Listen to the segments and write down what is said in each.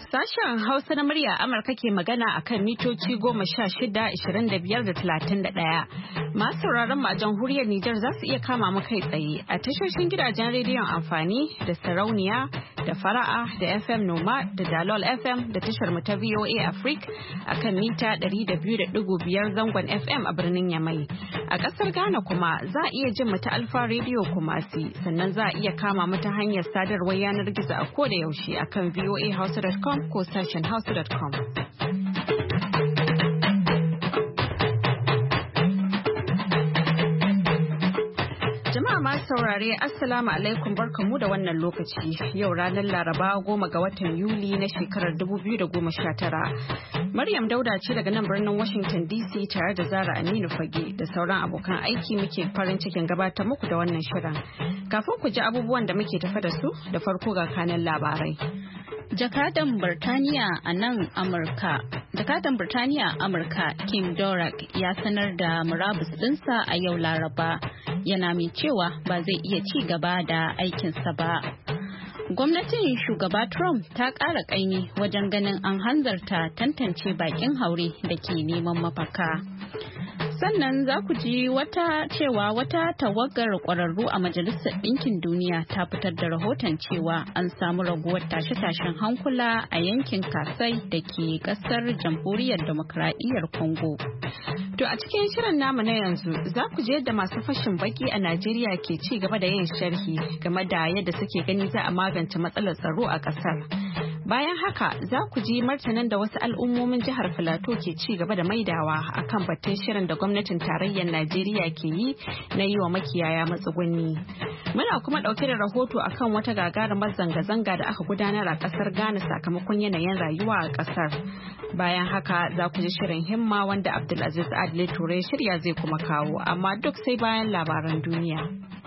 Sashen Hausa na murya Amurka ke magana a kan mitoci 16, 25 da 31. Masu sauraron a jamhuriyar Nijar za su iya kama mu kai tsaye a tashoshin gidajen rediyon amfani da sarauniya da fara'a da FM Noma da Dalol FM da tashar mu ta VOA Africa a kan mita 200.5 zangon FM a birnin Yamai. A ƙasar Ghana kuma za a iya jin mu ta Alfa Radio Kumasi, sannan za a iya kama mu ta hanyar sadarwar yanar gizo a koda yaushe a kan voahausa.com ko sashen hausa.com. Jama'a masu saurare Assalamu alaikum, barkamu da wannan lokaci. Yau ranar Laraba 10 ga watan Yuli na shekarar 2019. Maryam Dauda ce daga nan birnin Washington DC tare da Zara Aminu Fage da sauran abokan aiki muke farin cikin gabatar muku da wannan shirin. Kafin ku ji abubuwan da muke tafa da su, da farko ga kanan labarai. Jakadan Birtaniya a Amurka Kim Dorak ya sanar da murabus dinsa a yau Laraba, yana mai cewa ba zai iya ci gaba da aikinsa ba. Gwamnatin shugaba Trump ta ƙara ƙaimi wajen ganin an hanzarta tantance bakin haure da ke neman mafaka. Sannan za ku ji wata tawagar ƙwararru a Majalisar Ɗinkin Duniya ta fitar da rahoton cewa an samu raguwar tashe-tashen hankula a yankin Kasai da ke ƙasar Jamhuriyar Demokradiyyar Congo. To a cikin shirin namu na yanzu za ku je yadda masu fashin baki a Najeriya ke ci gaba da yin sharhi game da yadda suke gani za a magance matsalar tsaro a ƙasar. Bayan haka za ku ji martanin da wasu al'ummomin jihar Filato ke ci gaba da maidawa akan batun shirin da gwamnatin tarayyar Najeriya ke yi na yi wa makiyaya matsuguni. Muna kuma ɗauke da rahoto akan wata gagarumar zanga-zanga da aka gudanar a ƙasar Ghana sakamakon yanayin rayuwa a ƙasar. Bayan haka za ku ji shirin himma wanda Abdulaziz Adle Ture shirya zai kuma kawo, amma duk sai bayan labaran duniya.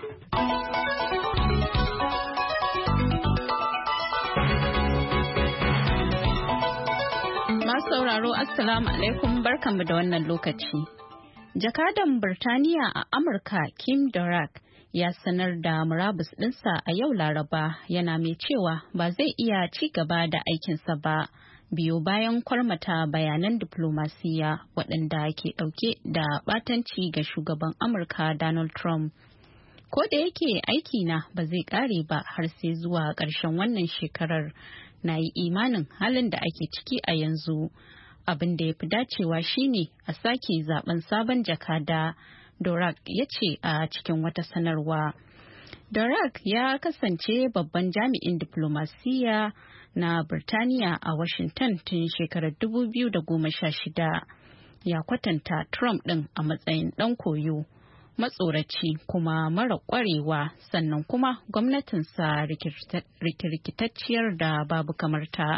Sauraro Assalamu alaikum, barkanmu da wannan lokaci. Jakadan Birtaniya a Amurka Kim Dorak ya sanar da murabus ɗinsa a yau Laraba, yana mai cewa ba zai iya ci gaba da aikinsa ba biyo bayan kwarmata bayanan diplomasiya waɗanda ke ɗauke da ɓatanci ga shugaban Amurka Donald Trump. Ko da yake aikina ba zai ƙare ba har sai zuwa ƙarshen wannan shekarar. Na yi imanin halin da ake ciki a yanzu, abin da ya fi dacewa shine a sake zaben sabon jakada, Dorak ya ce a cikin wata sanarwa. Dorak ya kasance babban jami'in diplomasiya na Birtaniya a Washington tun shekarar 2016. Ya kwatanta Trump ɗin a matsayin ɗan koyo, matsoraci kuma mara kwarewa, sannan kuma gwamnatinsa rikirkitacciyar da babu kamarta.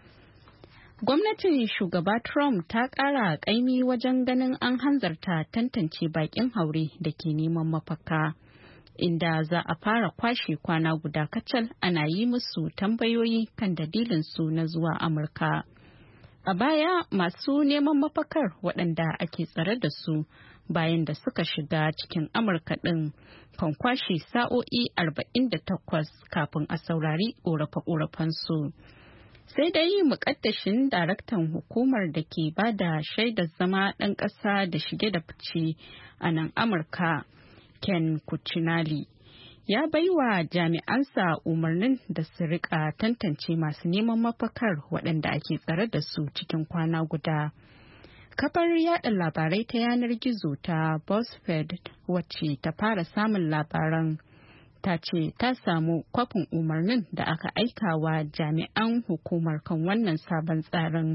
Gwamnatin shugaba Trump ta ƙara ƙaimi wajen ganin an hanzarta tantance bakin haure da ke neman mafaka, inda za a fara kwashe kwana guda kacal ana yi musu tambayoyi kan dalilinsu na zuwa Amurka. A baya masu neman mafakar waɗanda ake tsare da su bayan da suka shiga cikin Amurka ɗin kan kwashe sa'o'i 48 kafin a saurari ƙorafe-ƙorafensu. Sai dai muƙaddashin daraktan hukumar da ke ba da shaidar zama ɗan ƙasa da shige da fice a nan Amurka, Ken Cuccinelli, ya baiwa jami'ansa umarnin da su rika tantance masu neman mafakar waɗanda ake tsare da su cikin kwana guda. Kafar yada labarai ta yanar gizo ta BuzzFeed, wacce ta fara samun labaran, ta ce ta samu kwafin umarnin da aka aika wa jami'an hukumar kan wannan sabon tsarin.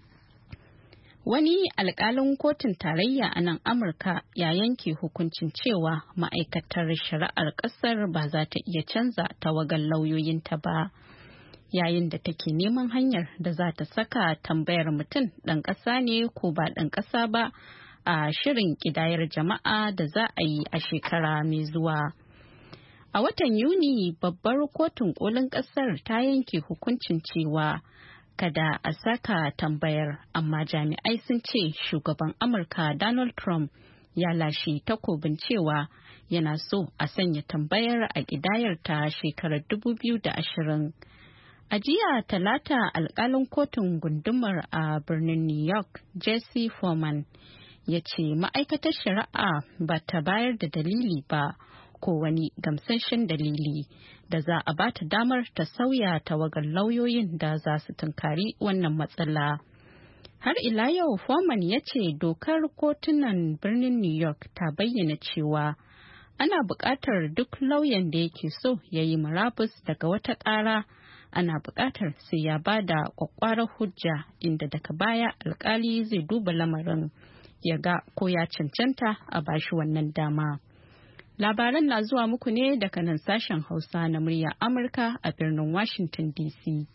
Wani alkalin kotun tarayya a nan Amurka ya yanke hukuncin cewa ma'aikatar shari'ar ƙasar ba za ta iya canza tawagar lauyoyinta ba, yayin da take neman hanyar da za ta saka tambayar mutum ɗan ƙasa ne ko ba ɗan ƙasa ba a shirin ƙidayar jama'a da za a yi a shekara mai zuwa. A watan Yuni, babbar kotun kolin ƙasar ta yanke hukuncin cewa kada a saka tambayar, amma jami'ai sun ce shugaban Amurka Donald Trump ya lashe takobin cewa yana so a sanya tambayar a ƙidayar ta shekarar 2020. A jiya Talata alkalin kotun gundumar a birnin New York, Jesse Foreman, ya ce ma'aikatar shari'a ba ta bayar da dalili ba ko wani gamsasshen dalili da za a ba ta damar ta sauya tawagar lauyoyin da za su tunkari wannan matsala. Har ila yau Foreman ya ce dokar kotunan birnin New York ta bayyana cewa ana buƙatar duk lauyan da yake so ya yi murabus daga wata ƙara. Ana buƙatar sai ya ba da ƙwaƙƙwarar hujja inda daga baya alkali zai duba lamarin ya ga ko ya cancanta a bashi wannan dama. Labaran na zuwa muku ne daga nan sashen Hausa na murya Amurka a birnin Washington DC.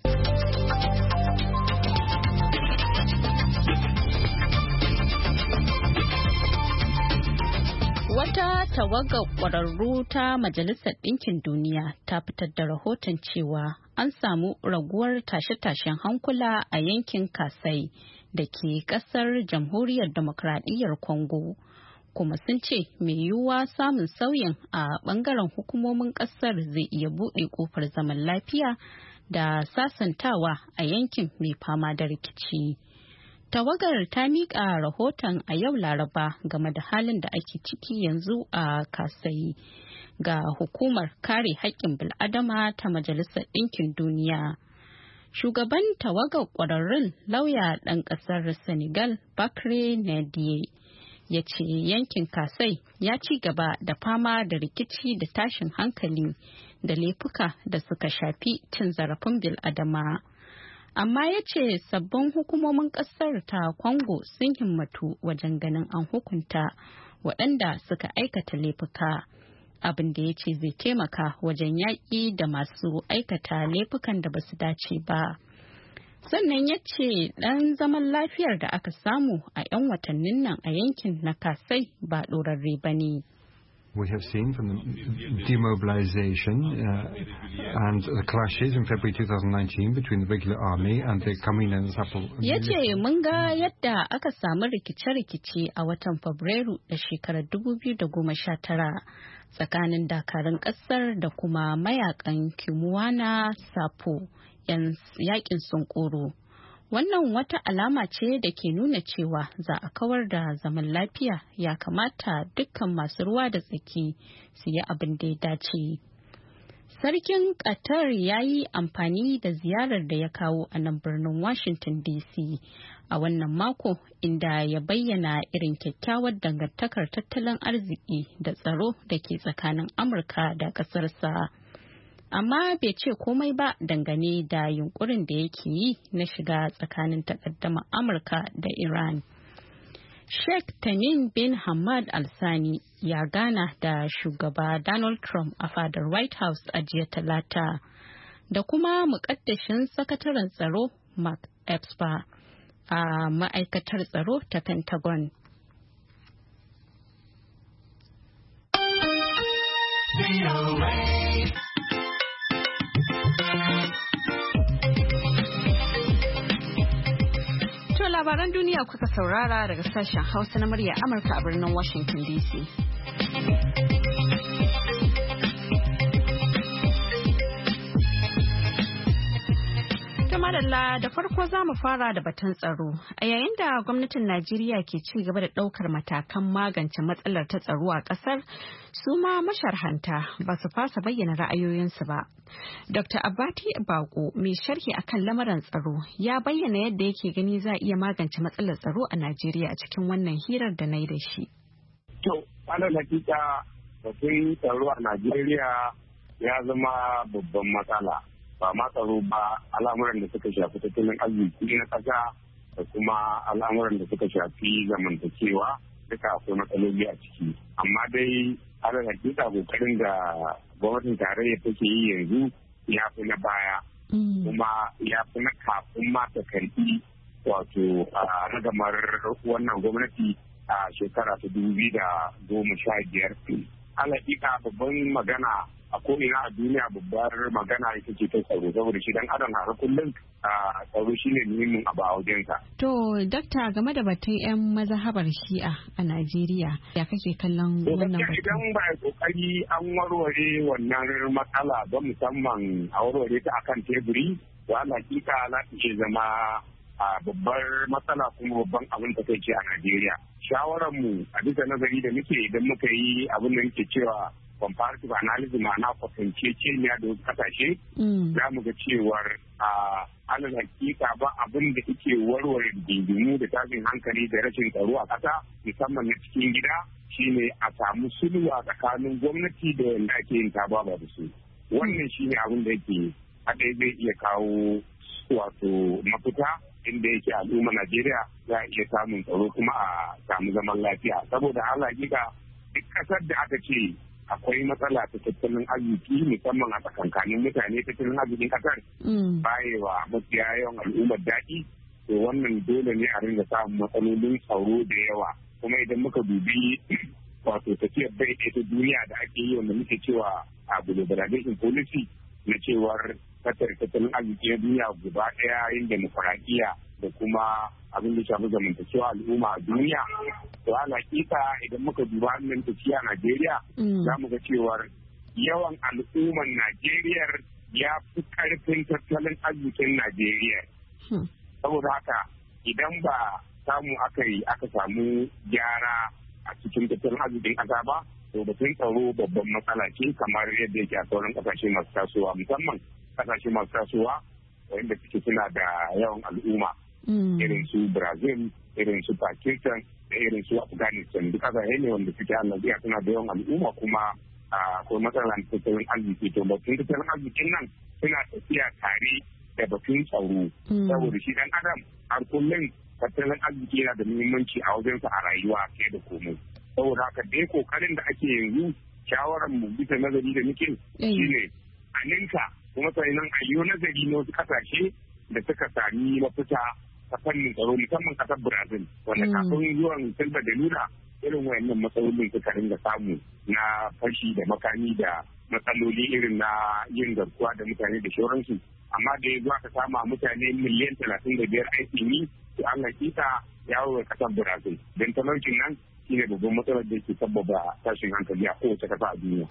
Wata tawagar ƙwararru ta Majalisar Ɗinkin Duniya ta fitar da rahoton cewa an samu raguwar tashe-tashen hankula a yankin Kasai da ke ƙasar Jamhuriyar Demokradiyyar Congo, kuma sun ce mai yiwuwa samun sauyin a ɓangaren hukumomin ƙasar zai iya buɗe ƙofar zaman lafiya da sasantawa a yankin mai fama da rikici. Tawagar ta miƙa rahoton a yau Laraba game da halin da ake ciki yanzu a Kasai ga Hukumar Kare Haƙƙin Bil'adama ta Majalisar Ɗinkin Duniya. Shugaban tawagar ƙwararrun lauya ɗan ƙasar Senegal, Bakre Nadiye, ya ce yankin Kasai ya ci gaba da fama da rikici da tashin hankali da laifuka da suka shafi cin zarafin bil'adama. Amma ya ce sabbin hukumomin ƙasar ta Congo sun himmatu wajen ganin an hukunta waɗanda suka aikata laifuka, abin da ya ce zai taimaka wajen yaƙi da masu aikata laifukan da ba su dace ba. Sannan ya ce ɗan zaman lafiyar da aka samu a 'yan watannin nan a yankin na Kasai ba ɗorarre ba ne. We have seen from the demobilization and the clashes in February 2019 between the regular army and the Kamina and Sapo. Ya ce mun ga yadda aka samu rikice-rikice a watan Fabrairu da shekarar 2019 tsakanin dakarun ƙasar da kuma mayakan Kimuwana Sapo 'yan yakin sunkuru. Wannan wata alama ce da ke nuna cewa za a kawar da zaman lafiya, ya kamata dukkan masu ruwa da tsaki su yi abin da ya dace. Sarkin Qatar ya yi amfani da ziyarar da ya kawo a nan birnin Washington DC a wannan mako, inda ya bayyana irin kyakkyawar dangantakar tattalin arziki da tsaro da ke tsakanin Amurka da ƙasarsa. Amma bai ce komai ba dangane da yunkurin da yake yi na shiga tsakanin takaddamar Amurka da Iran. Sheikh Tamim bin Hamad Al Thani ya gana da shugaba Donald Trump a fadar White House a jiya Talata da kuma muƙaddashin sakataren tsaro Mark Esper a ma'aikatar tsaro ta Pentagon. Labaran duniya kuka saurara daga sashen Hausa na murya Amurka a birnin Washington DC. Madalla da farko za mu fara da batun tsaro. A yayin da gwamnatin Najeriya ke ci gaba da ɗaukar matakan magance matsalar ta tsaro a ƙasar, su ma masharhanta ba su fasa bayyana ra'ayoyinsu ba. Dr. Abati Bako, mai sharhi akan lamarin tsaro, ya bayyana yadda yake gani za a iya magance matsalar tsaro a Najeriya a cikin wannan hirar da na yi da shi. To, ana hakika batun tsaro a Najeriya ya zama babban matsala. Ba ma tsaro ba, al'amuran da suka shafi tattalin arziki na ƙasa da kuma al'amuran da suka shafi zamantakewa duka akwai matsaloli a ciki. Amma dai ana hakika kokarin da gwamnatin tarayya take yi yanzu ya fi na baya, kuma ya fi na kafin ma ta karɓi wato ragamar wannan gwamnati a shekara ta 2015. alaƙiƙa babban magana a ko'ina a duniya babbar magana ita ce ta tsaro, saboda shi dan adam har kullum tsaro shi ne muhimmin abu a wajensa. To, Dakta, game da batun 'yan mazhabar Shi'a a Najeriya, ya kake kallon wannan batun? Idan ba a kokari an warware wannan matsala ba, musamman a warware ta akan teburi, to alaƙiƙa za ta ce zama a babbar matsala kuma babban abin ta kai ce a Najeriya. Shawararmu a bisa nazari da muke idan muka yi abin da muke cewa comparative analysis, ma'ana kwatanceceniya da wasu kasashe, za mu ga cewar alal hakika ba abin da yake warware gingimu da tashin hankali da rashin tsaro a ƙasa musamman na cikin gida shine a samu sulhu a tsakanin gwamnati da wanda ake yin tababa da su. Wannan shine abin da yake haɗe zai iya kawo wato mafita inda yake al'umma Najeriya za a iya samun tsaro kuma a samu zaman lafiya. Saboda hakika duk ƙasar da aka ce akwai matsala ta tattalin arziki musamman a tsakankanin mutane, tattalin arzikin kasar bayewa mafiya yawan al'ummar daɗi, to wannan dole ne a ringa samun matsalolin tsaro da yawa. Kuma idan muka dubi wato tafiyar bai ta duniya da ake yi wanda muke cewa a globalization policy na cewar tattalin arziki na duniya gaba ɗaya yin demokuraɗiyya da kuma abin da shafi zamantakewa al'umma a duniya. To alaƙiƙa idan muka duba hannun tafiya Najeriya za mu ga cewar yawan al'umman Najeriya ya fi ƙarfin tattalin arzikin Najeriya. Saboda haka idan ba aka samu gyara a cikin tattalin arzikin ƙasa ba, to batun tsaro babban matsala ce kamar yadda yake a sauran ƙasashe masu tasowa, musamman ƙasashe masu tasowa wanda suke suna da yawan al'umma. Irin su Brazil, irin su Pakistan da irin su Afghanistan, duk kasashe ne wanda suke Najeriya suna da yawan al'umma kuma akwai matsalar tattalin arziki. To batun tattalin arzikin nan suna tafiya tare da batun tsaro, saboda shi dan adam har kullum tattalin arziki yana da muhimmanci a wajensa a rayuwa fiye da komai. Saboda haka dai kokarin da ake yanzu, shawarar mu bisa nazari da muke shine a ninka kuma sannan a yi nazari na wasu kasashe da suka sami mafita ta fannin tsaro, musamman kasar Brazil wanda kafin zuwan Silva da Lula irin wayannan matsalolin suka ringa samu na fashi da makami da matsaloli irin na yin garkuwa da mutane da shauransu. Amma da ya aka sama mutane miliyan 35 aikin yi, to an hakika ya wuce kasar Brazil. Don talaucin nan shine babban matsalar da ke sabbaba tashin hankali a kowace kasa a duniya.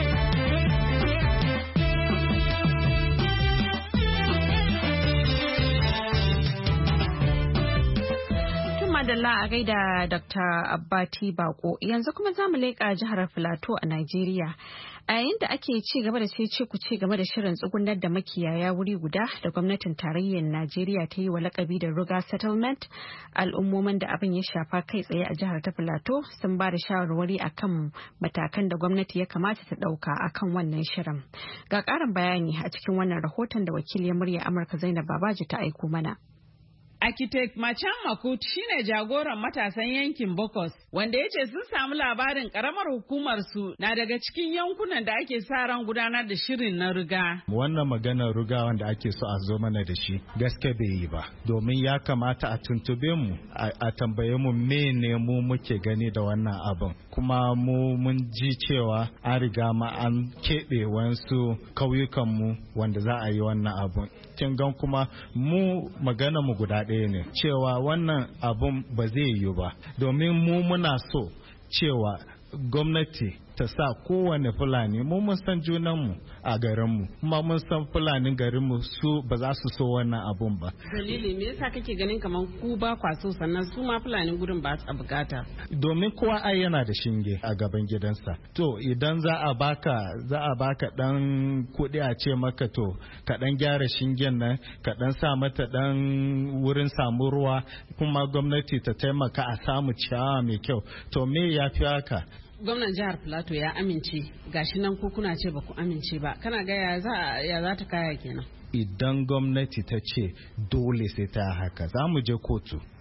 Madalla a gaida Dr. Abbati Bako. Yanzu kuma za mu leƙa jihar Filato a Najeriya. A yayin da ake ci gaba da ce ku ci game da shirin tsugunar da makiyaya wuri guda da gwamnatin tarayyar Najeriya ta yi wa lakabi da Ruga Settlement, al'ummomin da abin ya shafa kai tsaye a jihar ta Filato sun ba da shawarwari akan matakan da gwamnati ya kamata ta ɗauka akan wannan shirin. Ga ƙarin bayani a cikin wannan rahoton da wakiliyar murya Amurka Zainab Babaji ta aiko mana. Architect Machan Makut shine jagoran matasan yankin Bokos, wanda ya ce sun samu labarin karamar hukumar su na daga cikin yankunan da ake sa ran gudanar da shirin na riga. Wannan maganar riga wanda ake so a zo mana da shi gaske bai yi ba, domin ya kamata a tuntube mu a tambaye mu mene mu muke gani da wannan abin. Kuma mu mun ji cewa an riga ma an keɓe wasu kauyukan mu wanda za a yi wannan abin. Kin gan kuma mu magana mu guda ɗaya ne cewa wannan abun ba zai yiwu ba, domin mu muna so cewa gwamnati ta sa kowane Fulani, mu mun san junanmu a garinmu kuma mun san Fulanin garinmu su ba za su so wannan abun ba. Dalili me yasa kake ganin kamar ku ba kwa so sannan su ma Fulanin gurin ba su bukata? Domin kowa ai yana da shinge a gaban gidansa. To idan za a baka dan kuɗi a ce maka to ka dan gyara shingen nan, ka dan sa mata dan wurin samu ruwa, kuma gwamnati ta taimaka a samu ciyawa mai kyau, to me yafi haka? Gwamnan jihar Plateau ya amince, gashi nan ko kuna ce ba ku amince ba, kana ga ya za ta kaya kenan? Idan gwamnati ta ce dole sai ta haka, za mu je kotu.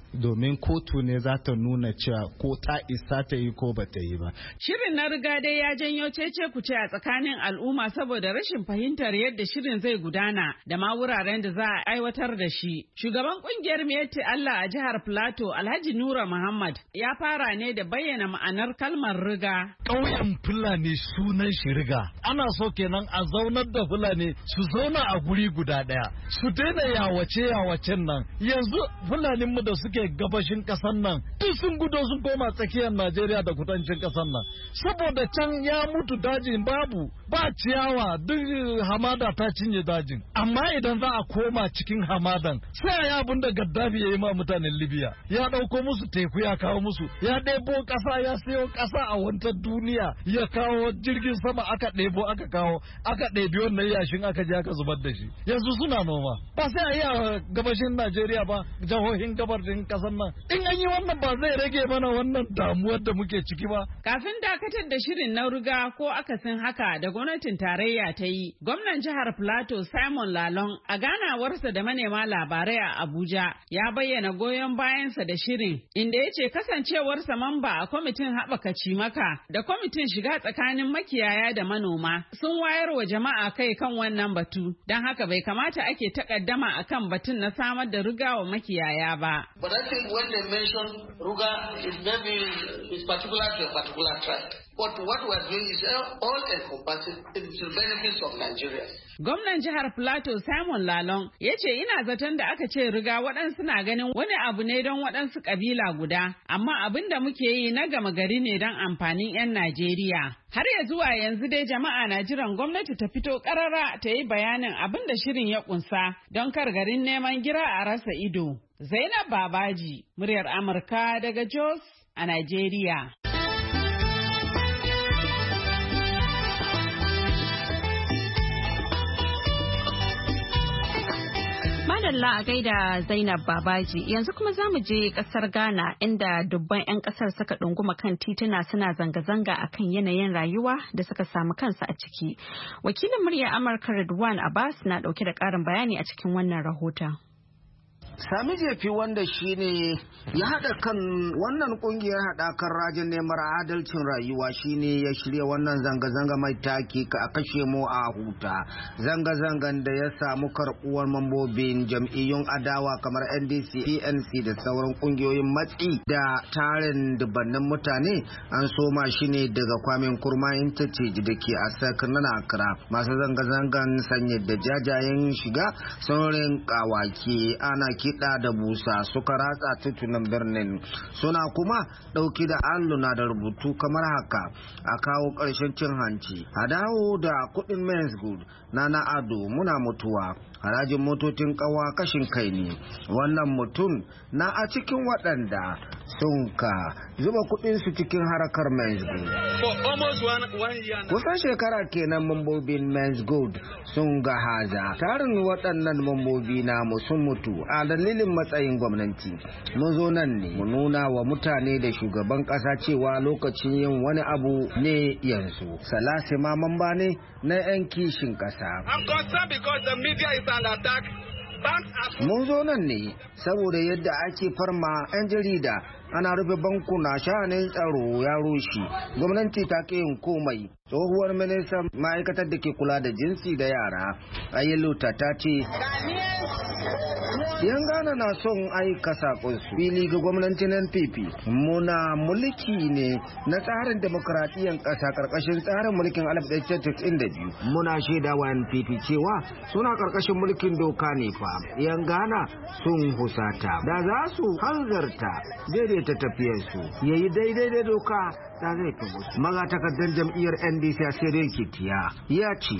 domin kotu ne za ta nuna cewa ko ta isa ta yi ko ba ta yi ba. Shirin na riga dai ya janyo cece kuce a tsakanin al'umma saboda rashin fahimtar yadda shirin zai gudana da ma wuraren da za a aiwatar da shi. Shugaban kungiyar Miyetti Allah a jihar Plateau Alhaji Nura Muhammad ya fara ne da bayyana ma'anar kalmar riga. Ƙauyen Fulani sunan shi riga. Ana so kenan a zaunar da Fulani su zauna a guri guda ɗaya. Su daina yawacen nan. Yanzu Fulanin mu da suke gabashin ƙasar nan duk sun gudo sun koma tsakiyar Najeriya da kudancin ƙasar nan. Saboda can ya mutu dajin babu ba ciyawa duk hamada ta cinye dajin. Amma idan za a koma cikin hamadan sai ya abin da Gaddafi ya yi ma mutanen Libya. Ya ɗauko musu teku ya kawo musu. Ya ɗebo ƙasa ya sayo ƙasa a wantar duniya ya kawo jirgin sama aka ɗebo aka kawo aka ɗebi wannan yashin aka je aka zubar da shi. Yanzu suna noma. Ba sai a yi a gabashin Najeriya ba jihohin gabarin ƙasar nan. In an yi wannan ba zai rage mana wannan damuwar da muke ciki ba. Kafin dakatar da shirin na riga ko akasin haka da gwamnatin tarayya ta yi, gwamnan jihar Plateau Simon Lalong a ganawarsa da manema labarai a Abuja ya bayyana goyon bayansa da shirin, inda ya ce kasancewarsa mamba a kwamitin haɓaka cimaka da kwamitin shiga tsakanin makiyaya da manoma sun wayar wa jama'a kai kan wannan batu, don haka bai kamata ake takaddama akan batun na samar da riga wa makiyaya ba. But I think when they mention Ruga, it maybe is particular to a particular tribe. But what we are doing is all encompassing the benefits of Nigeria. Gwamnan jihar Plateau Simon Lalong ya ce ina zaton da aka ce riga waɗansu na ganin wani abu ne don waɗansu ƙabila guda, amma abin da muke yi na gama gari ne don amfanin 'yan Najeriya. Har ya zuwa yanzu dai jama'a na jiran gwamnati ta fito ƙarara ta yi bayanin abin da shirin ya ƙunsa don kar garin neman gira a rasa ido. Zainab Babaji, muryar Amurka daga Jos a Najeriya. Madalla a gaida Zainab Babaji, yanzu kuma za mu je kasar Ghana inda dubban 'yan kasar suka ɗunguma kan tituna suna zanga-zanga akan yanayin rayuwa da suka samu kansu a ciki. Wakilin murya Amurka Ridwan Abbas na ɗauke da ƙarin bayani a cikin wannan rahoton. Sami Jefi wanda shine ya haɗa kan wannan ƙungiyar haɗakar rajin neman adalcin rayuwa shine ya shirya wannan zanga-zanga mai taki ka a kashe mu a huta. Zanga-zangan da ya samu karɓuwar mambobin jam'iyyun adawa kamar NDC, PNC da sauran ƙungiyoyin matsi da tarin dubannin mutane an soma shi ne daga Kwame Nkrumah Interchange da ke a Sakar na Accra. Masu zanga-zangan sanye da jajayen shiga sun rinka wake ana kiɗa da busa suka ratsa titunan birnin suna kuma ɗauki da alluna da rubutu kamar haka: a kawo ƙarshen cin hanci, a dawo da kuɗin men's good na ado, muna mutuwa, harajin motocin ƙawa kashin kai ne. Wannan mutum na a cikin waɗanda sun ka zuba kuɗinsu cikin harakar men's good. Kusan shekara kenan mambobin men's good sun ga haza. Tarin waɗannan mambobi namu sun mutu a dalilin matsayin gwamnati. Mun zo nan ne mu nuna wa mutane da shugaban ƙasa cewa lokacin yin wani abu ne yanzu. Salasi ma mamba ne na 'yan kishin ƙasa. Mun zo nan ne saboda yadda ake farma 'yan jarida, ana rufe bankuna, sha'anin tsaro ya rushe, gwamnati ta ke yin komai. Tsohuwar ministan ma'aikatar da ke kula da jinsi da yara Ayeluta ta ce yan Ghana na son aika sakonsu fili ga gwamnatin NPP. Muna mulki ne na tsarin demokradiyyar ƙasa ƙarƙashin tsarin mulkin 1992. Muna shaida wa NPP cewa suna ƙarƙashin mulkin doka ne fa. Yan Ghana sun husata da za su hanzarta daidaita tafiyarsu yayi daidai da doka da zai fi musu. Magatakardar jam'iyyar NDC a Sere Kitiya ya ce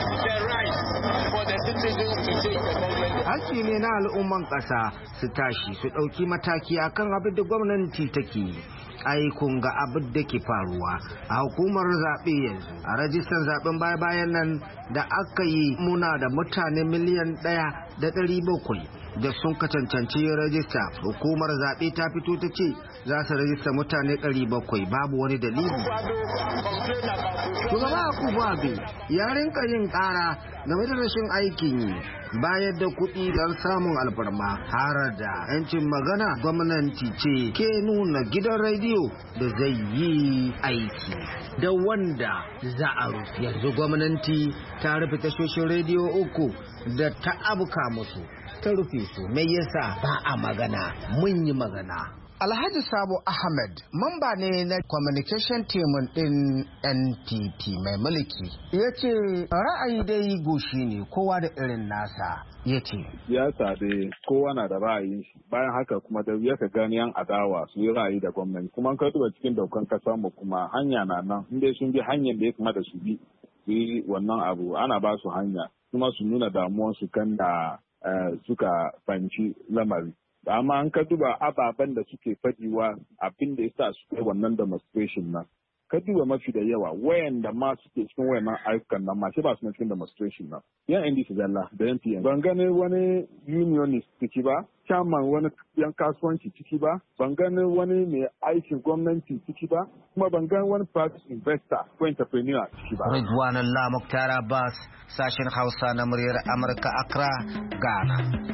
hakki ne na al'umman ƙasa su tashi su ɗauki mataki akan abin da gwamnati take yi. Kun ga abin da ke faruwa a hukumar zaɓe yanzu. A rajistar zaɓen baya-bayan nan da aka yi muna da mutane miliyan 1.700 da sun ka cancanci rajista. Hukumar zaɓe ta fito ta ce za su rajista mutane 700 babu wani dalili. Shugaba Akufo-Addo ya rinka yin ƙara game da rashin aikin yi, bayar da kuɗi don samun alfarma, har da 'yancin magana. Gwamnati ce ke nuna gidan rediyo da zai yi aiki da wanda za a rufe. Yanzu gwamnati ta rufe tashoshin rediyo 3 da ta abuka musu, ta rufe su. Me yasa ba a magana? Mun yi magana. Alhaji Sabo Ahmed, mamba ne na communication team din NPP mai mulki, ya ce ra'ayi dai goshi ne, kowa da irin nasa. Ya ce siyasa dai kowa na da ra'ayin shi, bayan haka kuma da ya ka gani yan adawa su yi ra'ayi da gwamnati, kuma ka duba cikin daukan kasa mu kuma hanya na nan, inda sun bi hanyar da ya kamata su bi su yi wannan abu, ana ba su hanya kuma su nuna damuwarsu kan da suka fanci lamari. Amma an ka duba ababen da suke fadiwa abin da yasa su kai wannan demonstration nan, ka duba mafi da yawa wayanda ma suke cikin wayannan ayyukan nan ma sai ba su na cikin demonstration nan. Yan NDC zalla da NPN ban gane wani unionist ciki ba, chairman wani yan kasuwanci ciki ba, ban gane wani mai aikin gwamnati ciki ba, kuma ban gane wani private investor ko entrepreneur ciki ba. Ridwan Allah Mukhtar Abbas, sashen Hausa na muryar Amurka, Accra, Ghana.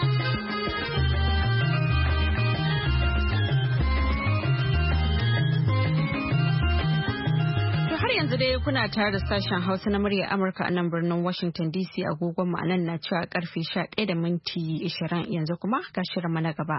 Yanzu dai kuna tare da sashen Hausa na murya Amurka a nan birnin Washington DC. Agogon mu anan na cewa karfe 11:20 yanzu kuma ga shirin na gaba.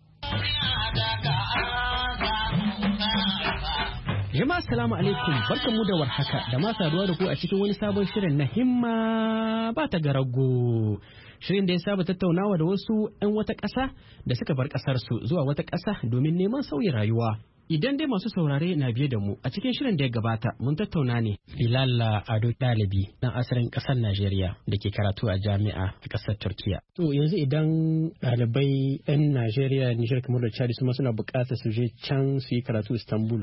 Jama'a assalamu alaikum, barkanmu da warhaka da ma saduwa da ku a cikin wani sabon shirin na himma ba ta garago. Shirin da ya saba tattaunawa da wasu 'yan wata ƙasa da suka bar ƙasarsu zuwa wata ƙasa domin neman sauyin rayuwa. Idan dai masu saurare na biye da mu a cikin shirin da ya gabata mun tattauna ne Bilal Ado ɗalibi ɗan asalin ƙasar Najeriya da ke karatu a jami'a a ƙasar Turkiya. To yanzu idan ɗalibai 'yan Najeriya, Nijar kamar da Chad su ma suna buƙatar su je can su yi karatu Istanbul,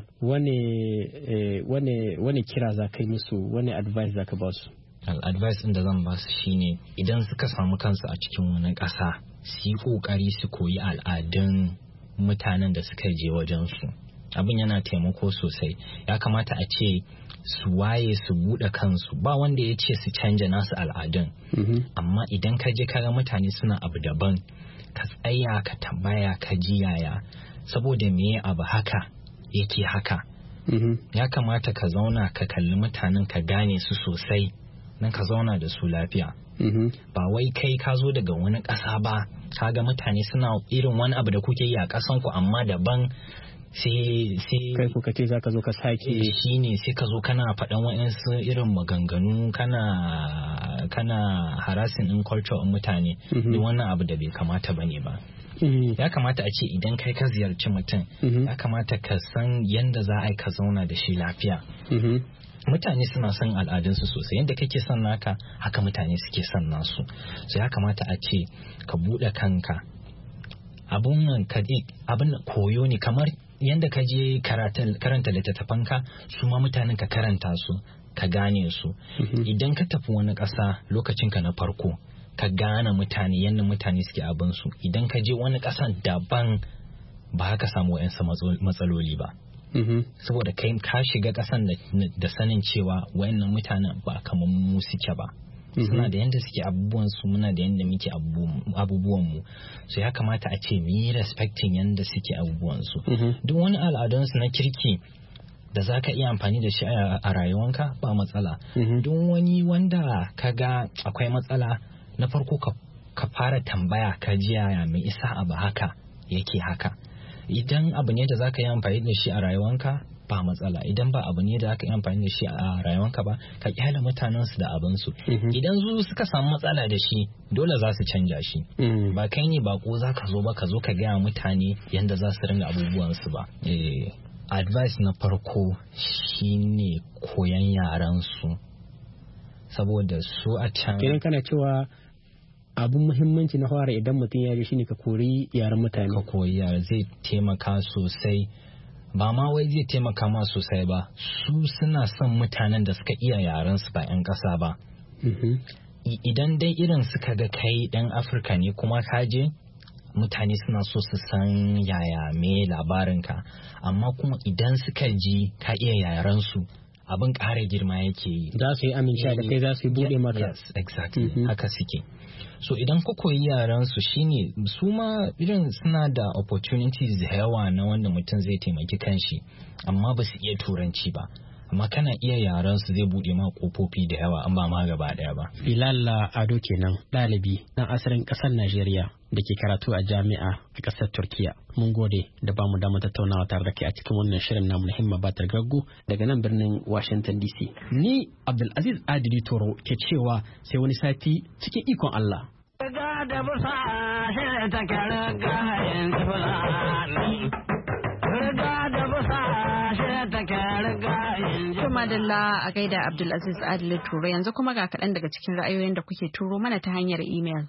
wane kira za ka yi musu, wane advice za ka ba su? Advice ɗin da zan ba su shine idan suka samu kansu a cikin wani ƙasa su yi ƙoƙari su koyi al'adun mutanen da suka je wajensu. Abin yana taimako sosai. Ya kamata a ce su waye su buɗe kansu, ba wanda ya ce su canja nasu al'adun. Amma idan ka je kaga mutane suna abu daban, ka tsaya ka tambaya ka ji yaya, saboda me abu haka yake haka. Ya kamata ka zauna ka kalli mutanen ka gane su sosai, nan ka zauna da su lafiya. Ba wai kai ka zo daga wani ƙasa ba, kaga mutane suna irin wani abu da kuke yi a ƙasanku amma daban, sai kai kuka ce za ka zo ka sake. Shi ne sai ka zo kana faɗan waɗansu irin maganganu, kana harassing in culture in mutane. Da wannan abu da bai kamata bane ba. Ya kamata a ce idan kai ka ziyarci mutum, ya kamata ka san yanda za a yi ka zauna da shi lafiya. Mutane suna son al'adunsu sosai, yadda kake son naka haka mutane suke son nasu. So ya kamata a ce ka buɗe kanka, abun koyo ne, kamar yadda ka je karanta littattafanka, su ma mutanen ka karanta su ka gane su. Idan ka tafi wani ƙasa lokacinka na farko, ka gane mutane yadda mutane suke abinsu. Idan ka je wani ƙasan daban, ba ka samu wa'yansu matsaloli ba. Saboda kai ka shiga ƙasan da sanin cewa wayannan mutanen ba kamar mu suke ba. Suna da yanda suke abubuwansu, muna da yanda muke abubuwanmu. So ya kamata a ce mu yi respecting yanda suke abubuwansu. Duk wani al'adunsu na kirki da za ka iya amfani da shi a rayuwanka ba matsala. Duk wani wanda ka ga akwai matsala, na farko ka fara tambaya ka ji yaya mai isa abu haka yake haka. Idan abu ne da za ka yi amfani da shi a rayuwanka ba matsala, idan ba abu ne da aka yi amfani da shi a rayuwanka ba, ka kyale mutanen su da abinsu. Idan su suka samu matsala da shi, dole za su canja shi. Ba kai ne bako za ka zo ba, ka zo ka gaya mutane yadda za su ringa abubuwansu ba. Advice na farko shine koyan yaran su, saboda su a can. Kenan kana cewa abun muhimmanci na fara idan mutum ya je shine ka koyi yaran mutane. Ka koyi yara zai taimaka sosai. Ba ma wai zai taimaka ma sosai ba, su suna son mutanen da suka iya yaran su ba 'yan ƙasa ba. idan dai irin suka ga kai dan Afirka ne kuma ka je, mutane suna so su san yaya me labarinka, amma kuma idan suka ji ka iya yaran su abin ƙara girma yake yi, za su yi amincewa da kai, za su yi bude maka. Yes, exactly. Haka suke. So idan ka koyi yaran su shine su ma irin suna da opportunities da yawa na wanda mutum zai taimaki kanshi, amma ba su iya turanci ba. Amma kana iya yaran su zai bude ma kofofi da yawa an ba ma gaba daya ba. Bilal Ado kenan, ɗalibi dan asalin ƙasar Najeriya da ke karatu a jami'a a ƙasar Turkiya. Mun gode da bamu damar tattaunawa tare da kai a cikin wannan shirin namu na himma ba ta gaggo daga nan birnin Washington DC. Ni Abdulaziz Adili Toro ke cewa sai wani sati cikin ikon Allah. Riga da busa shi ta riga yin fulani. Riga da busa shi ta riga yin. Kuma Dalla a gaida Abdulaziz Adili Toro, yanzu kuma ga kaɗan daga cikin ra'ayoyin da kuke turo mana ta hanyar email.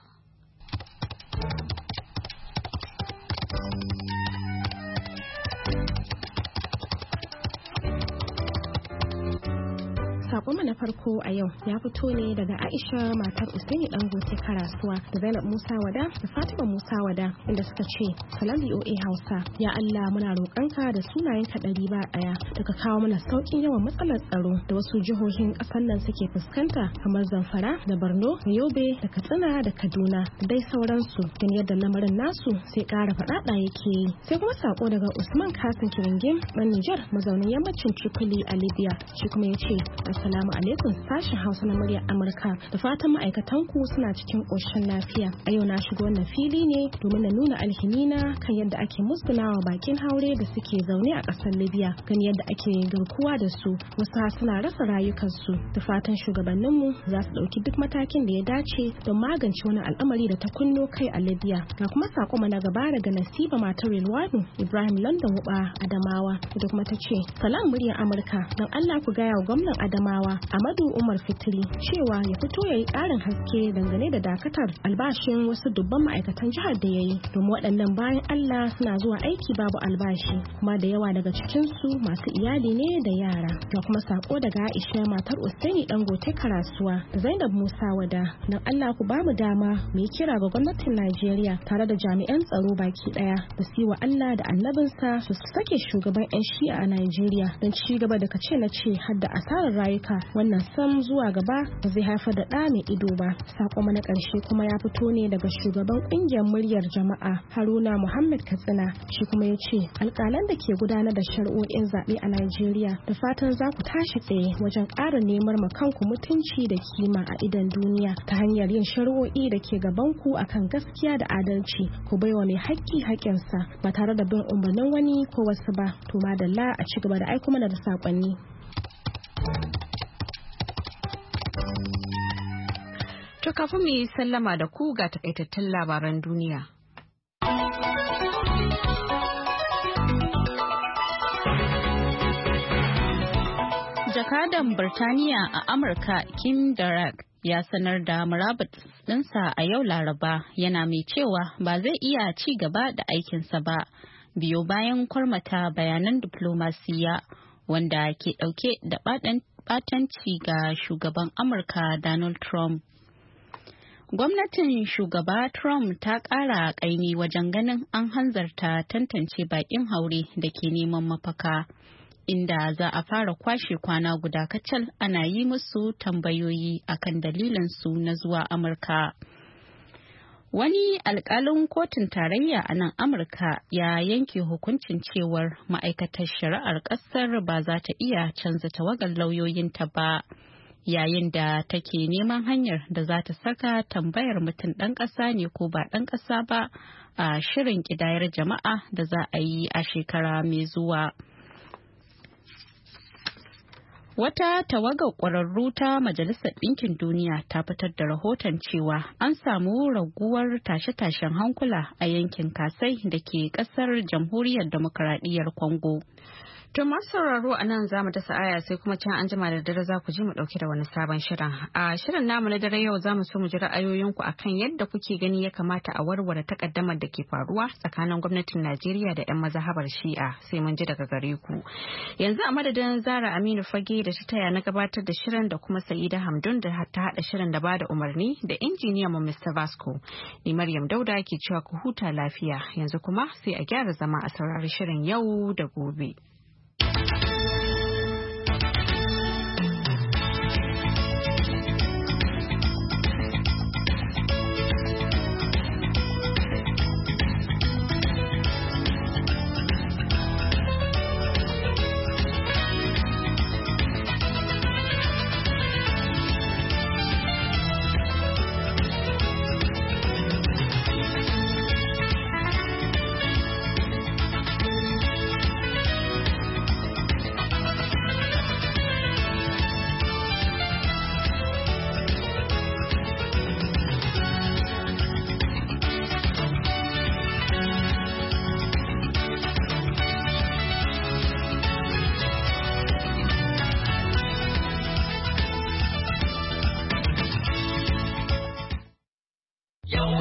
Sakonmu na farko a yau ya fito ne daga Aisha matar Usaini Dangote Karasuwa da Zainab Musa Wada da Fatima Musa Wada inda suka ce salam VOA Hausa, ya Allah muna roƙonka da sunayenka 100 daga kawo mana sauƙin yawan matsalar tsaro da wasu jihohin ƙasar nan suke fuskanta kamar Zamfara da Borno da Yobe da Katsina da Kaduna da dai sauransu, don yadda lamarin nasu sai ƙara faɗaɗa yake yi. Sai kuma sako daga Usman Kasim Kiringim ɗan Nijar mazaunin yammacin Tripoli a Libya, shi kuma ya ce Assalamu alaikum sashen Hausa na muryar Amurka, da fatan ma'aikatan ku suna cikin ƙoshin lafiya. A yau na shigo wannan fili ne domin na nuna alhinina kan yadda ake musgunawa bakin haure da suke zaune a ƙasar Libya, gani yadda ake garkuwa da su, wasu suna rasa rayukansu. Da fatan shugabanninmu za su ɗauki duk matakin da ya dace don magance wani al'amari da ta kunno kai a Libya. Ga kuma sako na gaba daga Nasiba matar Rilwanu Ibrahim London Wuba Adamawa, da kuma ta ce salam muryar Amurka, don Allah ku gaya wa gwamnan Adamawa Amadu Umar Fitri cewa ya fito ya yi ƙarin haske dangane da dakatar albashin wasu dubban ma'aikatan jihar da ya yi, domin waɗannan bayan Allah suna zuwa aiki babu albashi, kuma da yawa daga cikinsu masu iyali ne da yara. Da kuma sako daga Aisha matar Usaini Dangote Karasuwa da Zainab Musa Wada, don Allah ku ba mu dama mu yi kira ga gwamnatin Najeriya tare da jami'an tsaro baki ɗaya da su yi wa Allah da annabinsa su sake shugaban 'yan shi'a a Najeriya don ci gaba da kace na ce har da asarar rayuka. Wannan sam zuwa gaba ba zai haifar da ɗa mai ido ba. Sako na ƙarshe kuma ya fito ne daga shugaban ƙungiyar muryar jama'a Haruna Muhammad Katsina, shi kuma ya ce alƙalan da ke gudanar da shari'o'in zaɓe a Najeriya da fatan za ku tashi tsaye wajen ƙara neman ma kanku mutunci da kima a idon duniya ta hanyar yin shari'o'i da ke gaban ku akan gaskiya da adalci, ku baiwa mai haƙƙi haƙƙinsa ba tare da bin umarnin wani ko wasu ba. To madalla, a ci gaba da aiko mana da saƙonni. To kafin mu yi sallama da ku ga takaitattun labaran duniya. Jakadan Birtaniya a Amurka Kim Darroch ya sanar da murabus ɗinsa a yau Laraba, yana mai cewa ba zai iya ci gaba da aikinsa ba biyo bayan kwarmata bayanan diplomasiya wanda ke ɗauke da ɓatanci ga shugaban Amurka Donald Trump. Gwamnatin shugaba Trump ta ƙara ƙaimi wajen ganin an hanzarta tantance baƙin haure da ke neman mafaka, inda za a fara kwashe kwana guda kacal ana yi musu tambayoyi akan dalilinsu na zuwa Amurka. Wani alƙalin kotun tarayya a nan Amurka ya yanke hukuncin cewar ma'aikatar shari'ar ƙasar ba za ta iya canza tawagar lauyoyinta ba, yayin da take neman hanyar da za ta saka tambayar mutum ɗan ƙasa ne ko ba ɗan ƙasa ba a shirin ƙidayar jama'a da za a yi a shekara mai zuwa. Wata tawagar ƙwararru ta Majalisar Ɗinkin Duniya ta fitar da rahoton cewa an samu raguwar tashe-tashen hankula a yankin Kasai da ke ƙasar Jamhuriyar Demokaradiyyar Congo. To masu sauraro a nan za mu dasa aya sai kuma can an jima da dare za ku ji mu dauke da wani sabon shirin. A shirin namu na dare yau za mu so mu ji ra'ayoyinku akan yadda kuke gani ya kamata a warware takaddamar da ke faruwa tsakanin gwamnatin Najeriya da 'yan mazhabar Shi'a, sai mun ji daga gare ku. Yanzu a madadin Zara Aminu Fage da ta taya na gabatar da shirin da kuma Sa'ida Hamdun da ta hada shirin da bada umarni da injiniyan mu Mr. Vasco. Ni Maryam Dauda ke cewa ku huta lafiya. Yanzu kuma sai a gyara zama a saurari shirin yau da gobe.